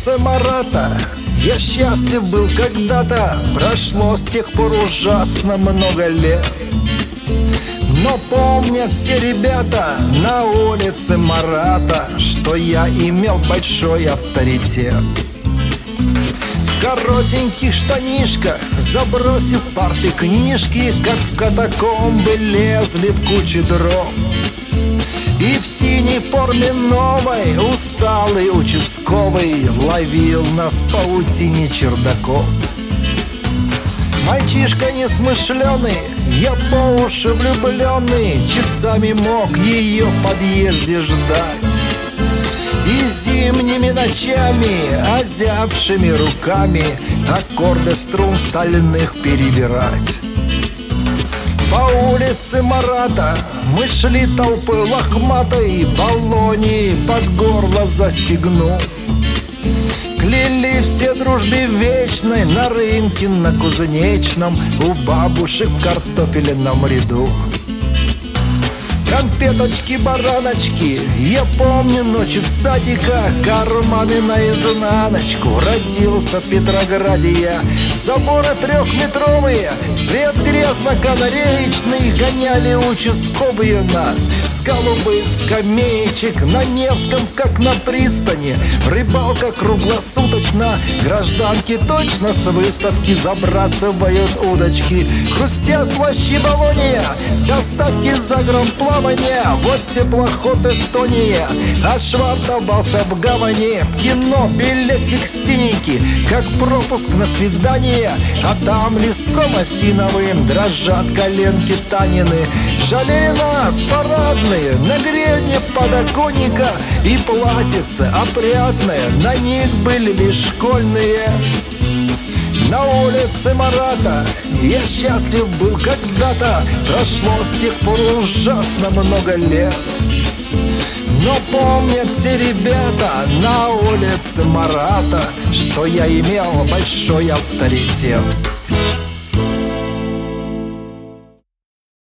улице Марата я счастлив был когда-то. Прошло с тех пор ужасно много лет, но помнят все ребята на улице Марата, что я имел большой авторитет. В коротеньких штанишках, забросив парты книжки, как в катакомбы лезли в кучи дров. И в синей форме новой усталый участковый ловил нас в паутине чердаков. Мальчишка несмышленый, я по уши влюбленный, часами мог ее в подъезде ждать. И зимними ночами, озябшими руками, аккорды струн стальных перебирать. По улице Марата мы шли толпой лохматой, баллони под горло застегнув. Кляли все дружбе вечной на рынке, на Кузнечном, у бабушек в картофельном ряду. Конфеточки, бараночки, я помню ночи в садика, карманы наизнаночку. Родился в Петрограде я, заборы трехметровые, цвет грязно-канареечный, гоняли участковые нас с голубых скамеечек на Невском, как на пристани. Рыбалка круглосуточно, гражданки точно с выставки забрасывают удочки. Хрустят плащи Болония, доставки загранплавания. Вот теплоход Эстония отшвартовался в гавани. В кино билетик стененький, как пропуск на свидание, а там листком осиновым дрожат коленки Танины. Жалели нас парадные на гребне подоконника, и платьица опрятная, на них были лишь школьные. На улице Марата я счастлив был когда-то. Прошло с тех пор ужасно много лет, но помнят все ребята на улице Марата, что я имел большой авторитет.